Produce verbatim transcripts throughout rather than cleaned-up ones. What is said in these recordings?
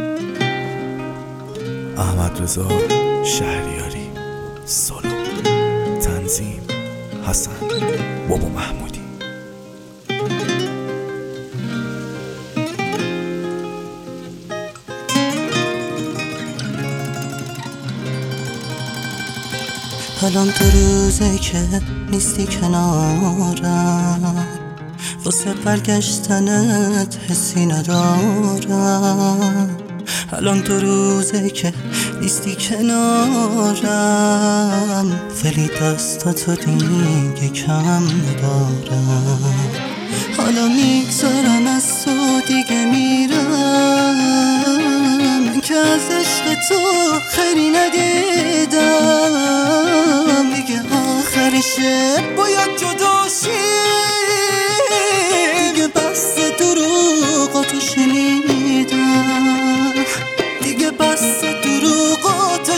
احمدرضا شهریاری، سولو، تنظیم حسن بابا محمودی. الان تو روزه که نیستی کنارم، واسه برگشتنت حسی ندارم. الان تو روزه که نیستی کنارم، ولی دستاتو دیگه کم ندارم. حالا میگذارم از تو دیگه میرم، که از عشق تو خیری ندیدم. دیگه آخرشه باید جدا شی، دیگه بس دروغاتو شنیدم، دیگه بس دروغاتو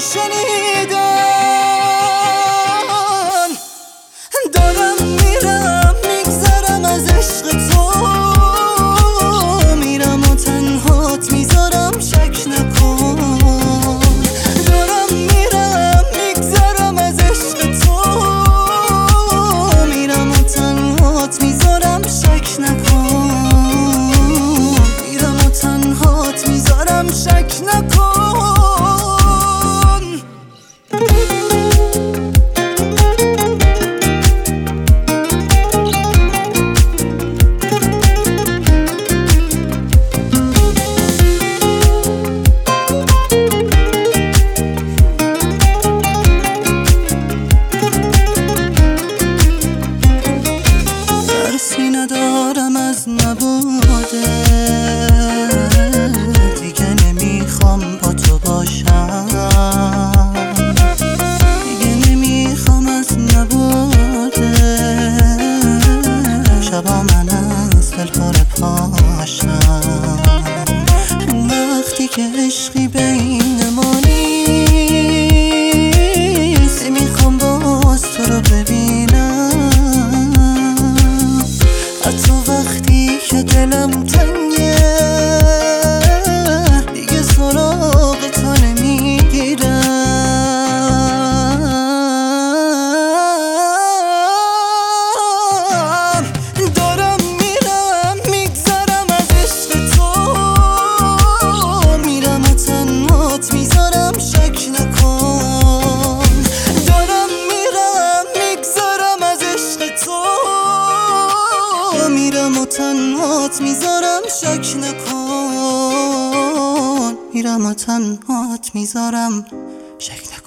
شنیدم. دارم میرم میگذرم از عشق تو، میرم و تنهات میذارم شک نکن. دارم میرم میگذرم از عشق تو، میرم و تنهات میذارم شک نکن. میرم و تنهات میذارم شک نکن. ترسی ندارم از نبوده، دیگه نمیخوام با تو باشم. دیگه نمیخوام از نبوده، شبا من از دلهاره پاشم. وقتی که عشقی بین ما نیست، میخوام باز تو رو ببینم. حتی وقتی که دلم تنگه، دیگه سراغ تو نمیگیرم. دارم میرم میگذرم از عشق تو، میرم و تنهات میذارم شک نکن. دارم میرم میگذرم از عشق تو، میرم و تنهات میذارم شک نکن. میرم و تنهات میذارم شک نکن.